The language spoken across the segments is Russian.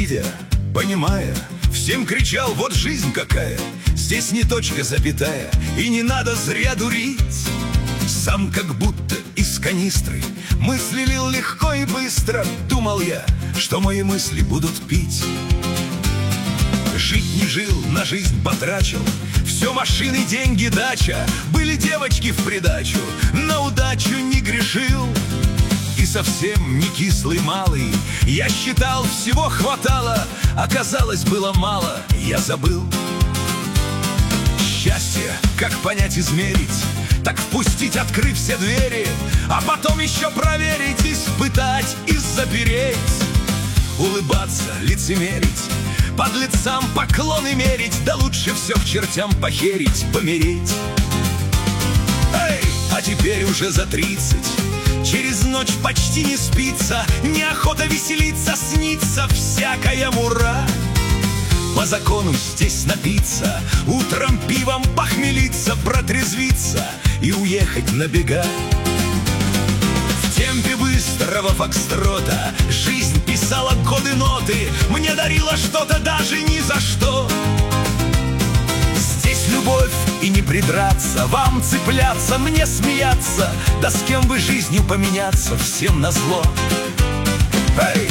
видя, понимая, всем кричал: вот жизнь какая, здесь не точка, запятая, и не надо зря дурить. Сам как будто из канистры мысли лил легко и быстро. Думал я, что мои мысли будут пить. Жить не жил, на жизнь потрачил, все машины, деньги, дача. Были девочки в придачу, на удачу не грешил. И совсем не кислый малый, я считал, всего хватало. Оказалось, было мало, я забыл. Счастье, как понять, измерить, так впустить, открыв все двери, а потом еще проверить, испытать и запереть. Улыбаться, лицемерить, подлецам поклоны мерить, да лучше все к чертям похерить, помереть. Эй, а теперь уже за 30, через ночь почти не спится, неохота веселиться, снится всякая мура. По закону здесь напиться, утром пивом похмелиться, протрезвиться и уехать на бега. В темпе быстрого фокстрота жизнь писала коды ноты, мне дарила что-то даже ни за что. Здесь любовь и не придраться, вам цепляться, мне смеяться, да с кем бы жизнью поменяться, всем назло. Эй!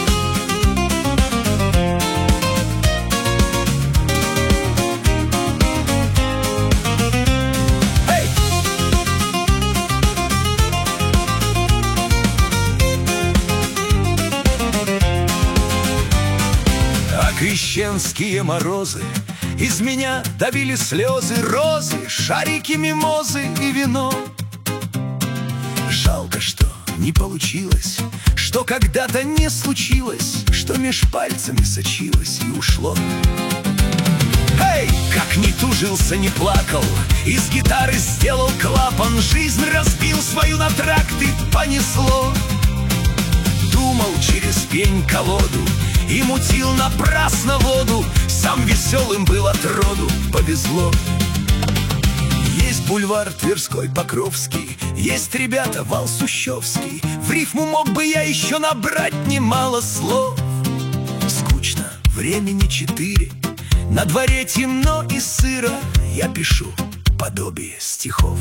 Крещенские морозы из меня давили слезы, розы, шарики, мимозы и вино. Жалко, что не получилось, что когда-то не случилось, что меж пальцами сочилось и ушло. Эй, как не тужился, не плакал, из гитары сделал клапан, жизнь разбил свою на тракты, понесло. Думал через пень-колоду и мутил напрасно воду, сам веселым был отроду, повезло. Есть бульвар Тверской, Покровский, есть ребята вал Сущевский. В рифму мог бы я еще набрать немало слов. Скучно, времени 4, на дворе темно и сыро, я пишу подобие стихов.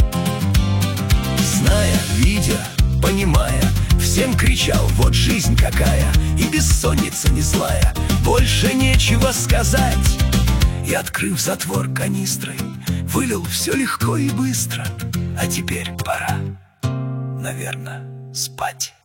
Зная, видя, понимая, всем кричал: вот жизнь какая, и бессонница не злая. Больше нечего сказать. И, открыв затвор канистрой, вылил все легко и быстро. А теперь пора, наверное, спать.